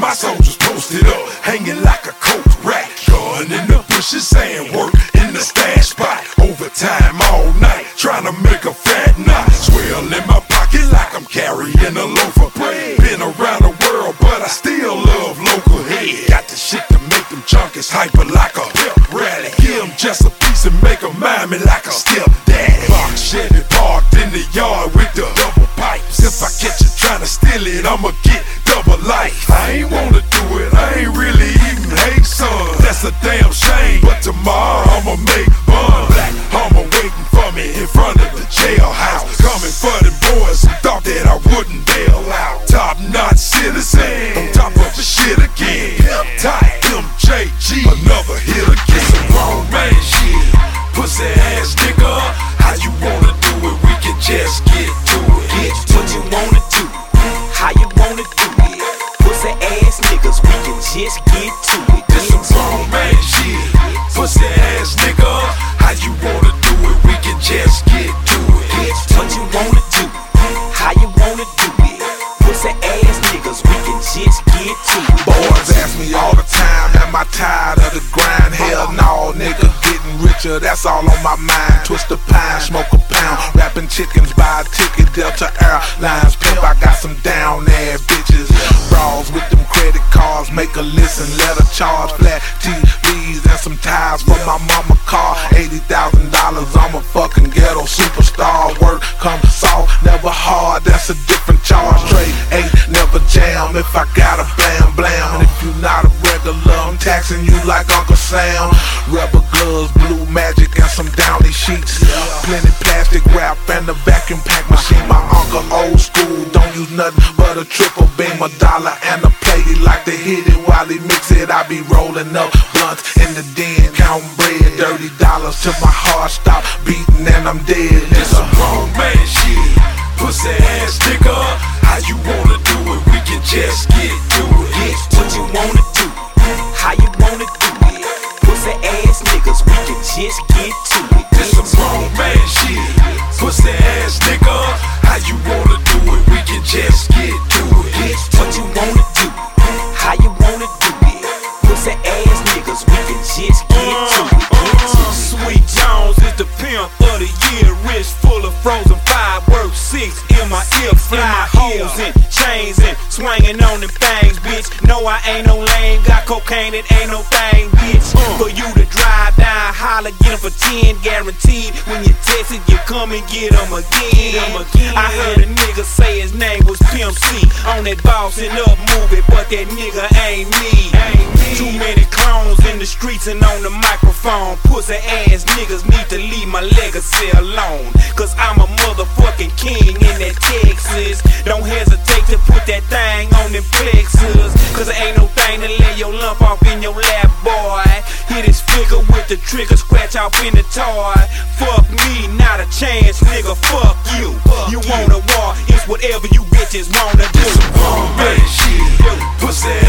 My soldiers posted up, hanging like a coat rack. Gun in the bushes saying work in the stash spot. Overtime all night, trying to make a fat knot. Swell in my pocket like I'm carrying a loaf of bread. Been around the world, but I still love local head. Got the shit to make them junkies hyper like a pep rally. Give them just a piece and make them mind me like a stepdaddy. Box Chevy parked in the yard with the double pipes. If I catch you trying to steal it, I'ma get double life. I ain't wanna do it, I ain't really even hate son. That's a damn shame, but tomorrow I'ma make fun. Black Hummer waiting for me in front of the jailhouse. Coming for them boys who thought that I wouldn't bail out. Top notch citizen, on top of the shit again. Tight MJG, another hit again. Some grown man shit, pussy ass nigga. How you wanna do it? We can just get to it. Get what you wanna do, how you wanna do it. Pussy ass niggas, we can just get to it. This some grown man shit, pussy ass nigga. How you wanna do it? We can just get to it. Get what you wanna do, how you wanna do it. Pussy ass niggas, we can just get to it. Boys ask me all the time, am I tired of the grind? Hell no, nigga, getting richer, that's all on my mind. Twist a pine, smoke a pound, wrapping chickens, buy a ticket, Delta Airlines pimp. I got some down there bitches, bras with them credit cards, make a list and let her charge. Flat TVs and some tires for my mama car. $80,000, I'm a fucking ghetto superstar. Work come soft, never hard, that's a different charge. Straight ain't never jam if I got a blam blam. And if you not a regular, I'm taxing you like Uncle Sam. Rubber gloves, blue magic, and some downy sheets. Plenty plastic wrap and a vacuum pack machine. My uncle old school, don't use nothing but a triple beam, a dollar and a plate. He like to hit it while he mix it. I be rolling up blunts in the den, counting bread. Dirty dollars till my heart stop beating and I'm dead. This some grown man shit, pussy ass nigga. How you wanna do it? We can just get to it. Get what you wanna do, how you wanna do it. Pussy ass niggas, we can just get to it. This some grown man shit, pussy ass nigga. How you wanna do it? We can just get to it. Get what you wanna do, how you wanna do it. Pussy ass niggas, we can just get to it. Sweet Jones is the pimp of the year. Wrist full of frozen fireworks, 6 in my ear, fly hoes and chains and swinging on them things, bitch. No, I ain't no lame, got cocaine, it ain't no thing, bitch. For you to drive down, holler, get 'em for 10, guaranteed. When you text it, you come and get 'em again. I heard a nigga say his name was Pimp C on that Bossin' Up movie, but that nigga ain't me. Too many clones in the streets and on the microphone. Pussy ass niggas need to leave my legacy alone. Cause I'm a motherfucking king in that Texas. Don't hesitate to put that thing on them plexus. Cause there ain't no thing to lay your lump off in your lap, boy. Hit his figure with the trigger, scratch off in the toy. Fuck me, not a chance, nigga, fuck you. You want a war, it's whatever you bitches wanna do. This some grown man shit, pussy